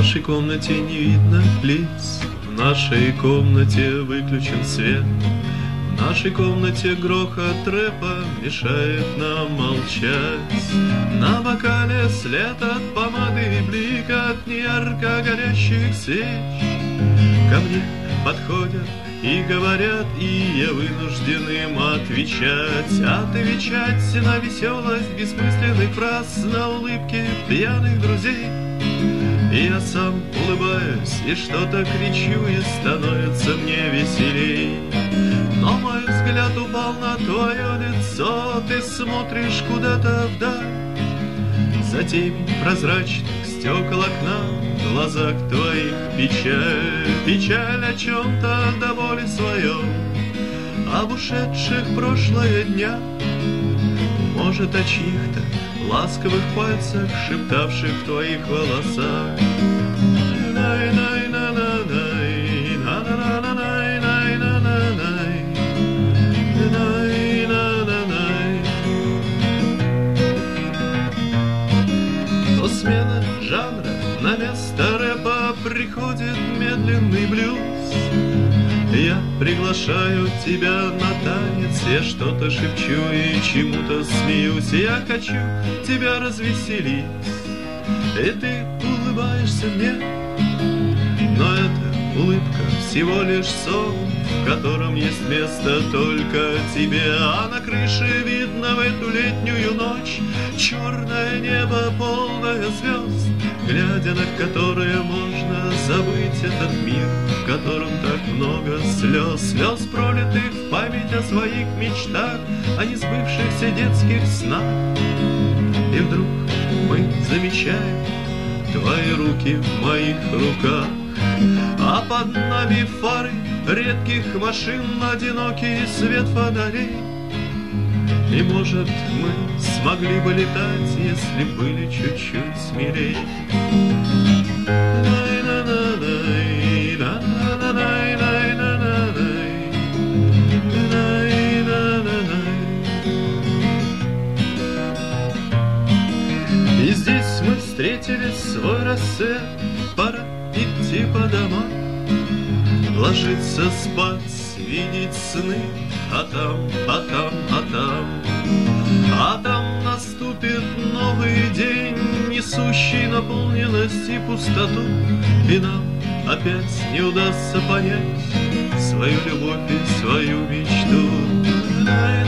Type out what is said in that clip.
нашей комнате не видно лиц, в нашей комнате выключен свет, в нашей комнате грохот рэпа мешает нам молчать. На бокале след от помады и блик от неярко горящих свеч. Ко мне подходят и говорят, и я вынужден им отвечать. Отвечать на веселость бессмысленных фраз, на улыбки пьяных друзей. И я сам улыбаюсь и что-то кричу, и становится мне веселей. Но мой взгляд упал на твое лицо, ты смотришь куда-то вдаль. За темень прозрачных стекол окна, в глазах твоих печаль. Печаль о чем-то до боли своем, об ушедших прошлое дня. Может, о чьих-то ласковых пальцах, шептавших в твоих волосах. То смена жанра на место рэпа приходит медленный блюз. Я приглашаю тебя на танец, я что-то шепчу и чему-то смеюсь. Я хочу тебя развеселить, и ты улыбаешься мне. Но эта улыбка всего лишь сон, в котором есть место только тебе. А на крыше видно в эту летнюю ночь черное небо, полное звезд, глядя на которые можно забыть этот мир, в котором так много слез. Слез, пролитых в память о своих мечтах, о несбывшихся детских снах. И вдруг мы замечаем твои руки в моих руках, а под нами фары редких машин, одинокий свет фонарей. И, может, мы смогли бы летать, если были чуть-чуть смелей. И здесь мы встретили свой рассвет, пора идти по домам, ложиться спать, видеть сны, а там наступит новый день, несущий наполненность и пустоту, и нам опять не удастся понять свою любовь и свою мечту.